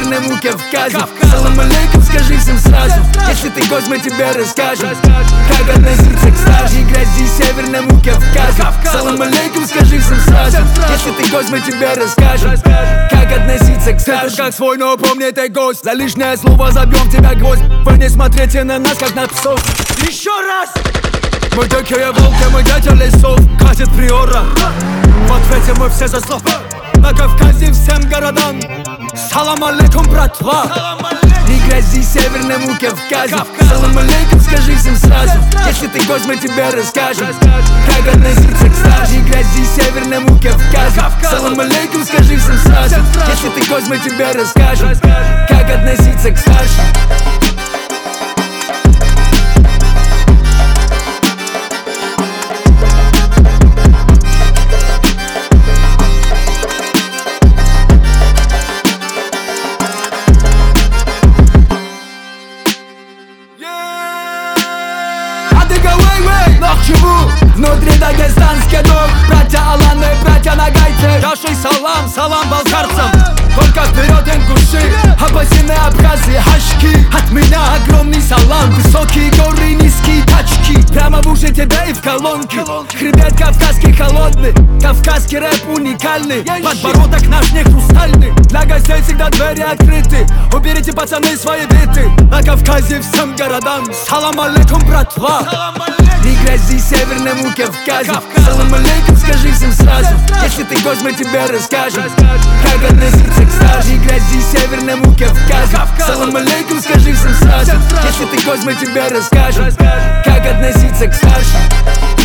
северной муке в Казе. Салам алейкум, скажи всем сразу, если ты гость, мы тебе расскажем, как относиться к стажей грязи северной муке в Казе. Салам алейкум, скажи всем сразу, если ты гость, мы тебе расскажем, как относиться к стажей. Ты как свой, но помни, ты гость. За лишнее слово забьем тебя гвоздь. Вы не смотрите на нас, как на псов. Еще раз! Мы дикие волки, мы дети лесов. Катит приора. В ответе мы все за слов. На Кавказе всем городам салам алейкум, братва. Не грози северной муке в Казе. Салам алейкум, скажи всем сразу, если ты гость, мы тебе расскажем, как относиться к стаже. Не грози северной муке в Казе. Салам алейкум, скажи всем сразу, если ты гость, мы тебе расскажем, как относиться к стаже. Внутри дагестанский дух, братья Аланы, братья Нагайцы. Дашей салам, салам балкарцам. Только вперед, ингуши, абазины, абхазы, хашки. От меня огромный салам. Высокие горы, низкие тачки. Прямо в уши тебе и в колонки. Хребет кавказский холодный, кавказский рэп уникальный. Подбородок наш не хрустальный. Для гостей всегда двери открыты. Уберите, пацаны, свои биты. На Кавказе всем городам салам алейкум, братва. Не грози северной муке в Казе. Салам алейкум, скажи всем сразу, если ты гость, мы тебе расскажем, как относиться к стаже. Не грози северной муке в Казе. Салам алейкум, скажи всем сразу, если ты гость, мы тебе расскажем, как относиться к стаже.